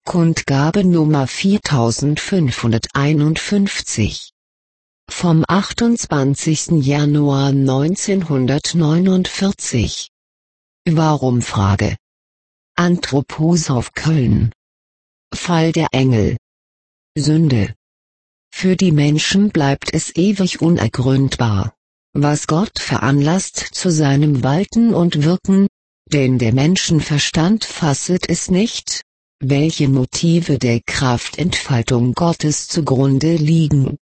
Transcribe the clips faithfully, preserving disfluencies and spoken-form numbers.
Kundgabe Nummer viertausendfünfhunderteinundfünfzig. Vom achtundzwanzigsten Januar neunzehnhundertneunundvierzig. Warum Frage? Anthroposoph Köln. Fall der Engel. Sünde. Für die Menschen bleibt es ewig unergründbar, was Gott veranlasst zu seinem Walten und Wirken, denn der Menschenverstand fasset es nicht, welche Motive der Kraftentfaltung Gottes zugrunde liegen.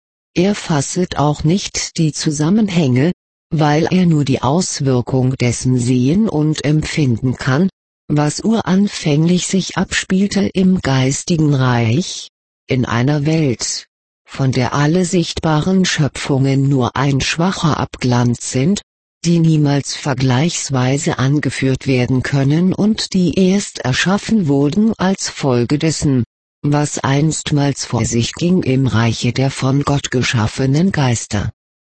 Er fasset auch nicht die Zusammenhänge, weil er nur die Auswirkung dessen sehen und empfinden kann, was uranfänglich sich abspielte im geistigen Reich, in einer Welt, von der alle sichtbaren Schöpfungen nur ein schwacher Abglanz sind, die niemals vergleichsweise angeführt werden können und die erst erschaffen wurden als Folge dessen, was einstmals vor sich ging im Reiche der von Gott geschaffenen Geister.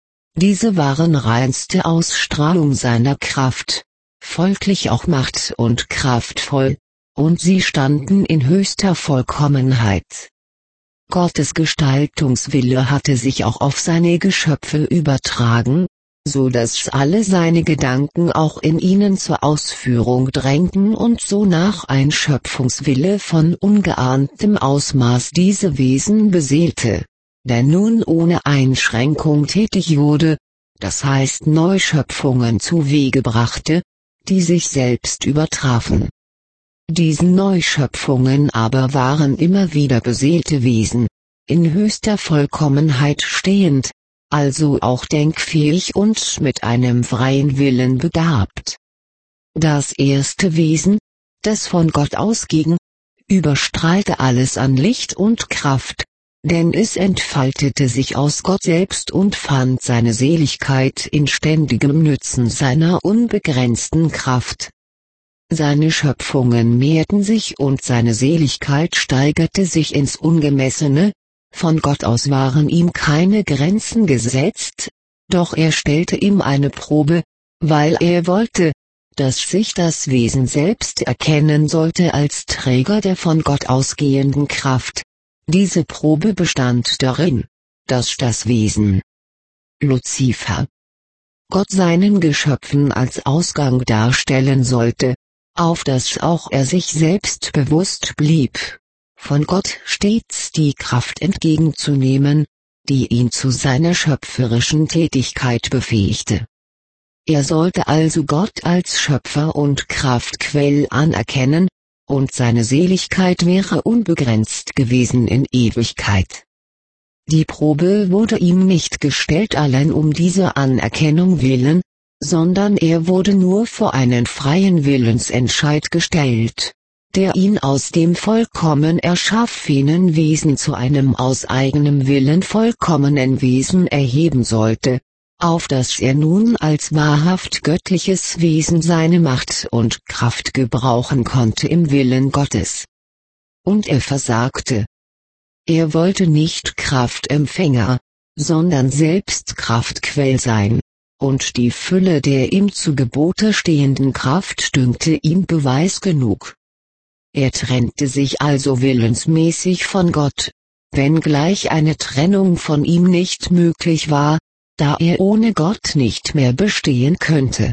Diese waren reinste Ausstrahlung seiner Kraft, folglich auch macht- und kraftvoll, und sie standen in höchster Vollkommenheit. Gottes Gestaltungswille hatte sich auch auf seine Geschöpfe übertragen, so dass alle seine Gedanken auch in ihnen zur Ausführung drängten und so nach ein Schöpfungswille von ungeahntem Ausmaß diese Wesen beseelte, der nun ohne Einschränkung tätig wurde, das heißt Neuschöpfungen zu Wege brachte, die sich selbst übertrafen. Diesen Neuschöpfungen aber waren immer wieder beseelte Wesen, in höchster Vollkommenheit stehend, also auch denkfähig und mit einem freien Willen begabt. Das erste Wesen, das von Gott ausging, überstrahlte alles an Licht und Kraft, denn es entfaltete sich aus Gott selbst und fand seine Seligkeit in ständigem Nützen seiner unbegrenzten Kraft. Seine Schöpfungen mehrten sich und seine Seligkeit steigerte sich ins Ungemessene. Von Gott aus waren ihm keine Grenzen gesetzt, doch er stellte ihm eine Probe, weil er wollte, dass sich das Wesen selbst erkennen sollte als Träger der von Gott ausgehenden Kraft. Diese Probe bestand darin, dass das Wesen Luzifer Gott seinen Geschöpfen als Ausgang darstellen sollte, auf das auch er sich selbst bewusst blieb, von Gott stets die Kraft entgegenzunehmen, die ihn zu seiner schöpferischen Tätigkeit befähigte. Er sollte also Gott als Schöpfer und Kraftquell anerkennen, und seine Seligkeit wäre unbegrenzt gewesen in Ewigkeit. Die Probe wurde ihm nicht gestellt allein um dieser Anerkennung willen, sondern er wurde nur vor einen freien Willensentscheid gestellt, der ihn aus dem vollkommen erschaffenen Wesen zu einem aus eigenem Willen vollkommenen Wesen erheben sollte, auf das er nun als wahrhaft göttliches Wesen seine Macht und Kraft gebrauchen konnte im Willen Gottes. Und er versagte. Er wollte nicht Kraftempfänger, sondern selbst Kraftquell sein, und die Fülle der ihm zu Gebote stehenden Kraft dünkte ihm Beweis genug. Er trennte sich also willensmäßig von Gott, wenngleich eine Trennung von ihm nicht möglich war, da er ohne Gott nicht mehr bestehen könnte.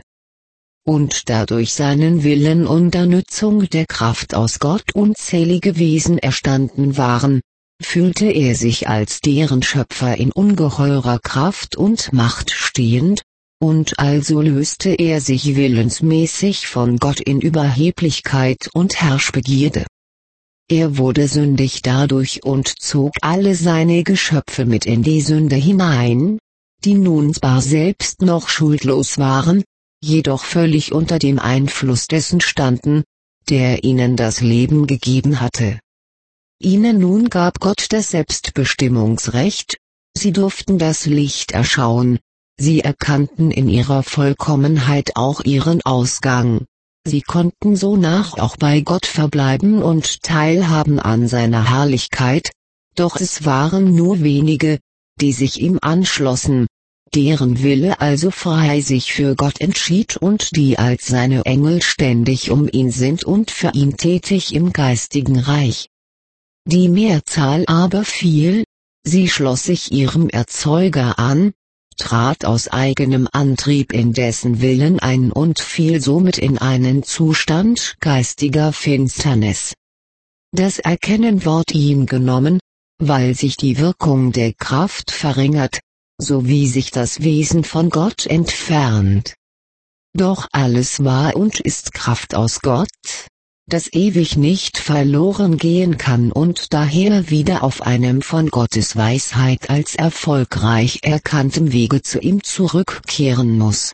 Und da durch seinen Willen unter Nutzung der Kraft aus Gott unzählige Wesen erstanden waren, fühlte er sich als deren Schöpfer in ungeheurer Kraft und Macht stehend, und also löste er sich willensmäßig von Gott in Überheblichkeit und Herrschbegierde. Er wurde sündig dadurch und zog alle seine Geschöpfe mit in die Sünde hinein, die nun zwar selbst noch schuldlos waren, jedoch völlig unter dem Einfluss dessen standen, der ihnen das Leben gegeben hatte. Ihnen nun gab Gott das Selbstbestimmungsrecht, sie durften das Licht erschauen, sie erkannten in ihrer Vollkommenheit auch ihren Ausgang, sie konnten sonach auch bei Gott verbleiben und teilhaben an seiner Herrlichkeit, doch es waren nur wenige, die sich ihm anschlossen, deren Wille also frei sich für Gott entschied und die als seine Engel ständig um ihn sind und für ihn tätig im geistigen Reich. Die Mehrzahl aber fiel, sie schloss sich ihrem Erzeuger an, trat aus eigenem Antrieb in dessen Willen ein und fiel somit in einen Zustand geistiger Finsternis. Das Erkennen ward ihm genommen, weil sich die Wirkung der Kraft verringert, so wie sich das Wesen von Gott entfernt. Doch alles war und ist Kraft aus Gott, das ewig nicht verloren gehen kann und daher wieder auf einem von Gottes Weisheit als erfolgreich erkanntem Wege zu ihm zurückkehren muss.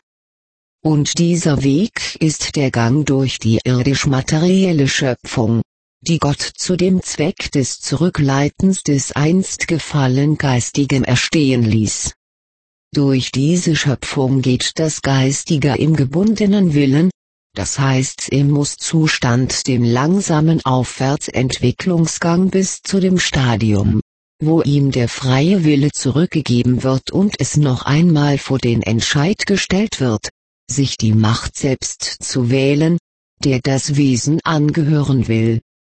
Und dieser Weg ist der Gang durch die irdisch-materielle Schöpfung, die Gott zu dem Zweck des Zurückleitens des einst gefallen Geistigen erstehen ließ. Durch diese Schöpfung geht das Geistige im gebundenen Willen, das heißt im Muss-Zustand, dem langsamen Aufwärtsentwicklungsgang bis zu dem Stadium, wo ihm der freie Wille zurückgegeben wird und es noch einmal vor den Entscheid gestellt wird, sich die Macht selbst zu wählen, der das Wesen angehören will.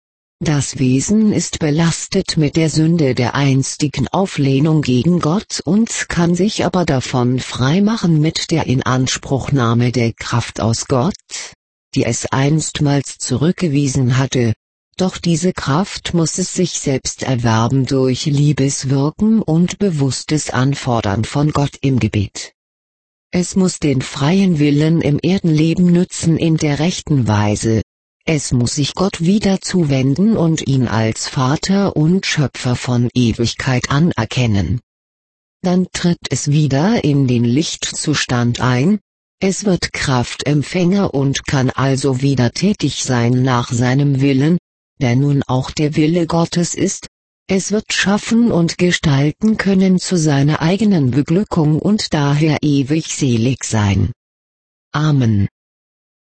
Das Wesen ist belastet mit der Sünde der einstigen Auflehnung gegen Gott und kann sich aber davon freimachen mit der Inanspruchnahme der Kraft aus Gott, die es einstmals zurückgewiesen hatte, doch diese Kraft muss es sich selbst erwerben durch Liebeswirken und bewusstes Anfordern von Gott im Gebet. Es muss den freien Willen im Erdenleben nützen in der rechten Weise. Es muss sich Gott wieder zuwenden und ihn als Vater und Schöpfer von Ewigkeit anerkennen. Dann tritt es wieder in den Lichtzustand ein, es wird Kraftempfänger und kann also wieder tätig sein nach seinem Willen, der nun auch der Wille Gottes ist, es wird schaffen und gestalten können zu seiner eigenen Beglückung und daher ewig selig sein. Amen.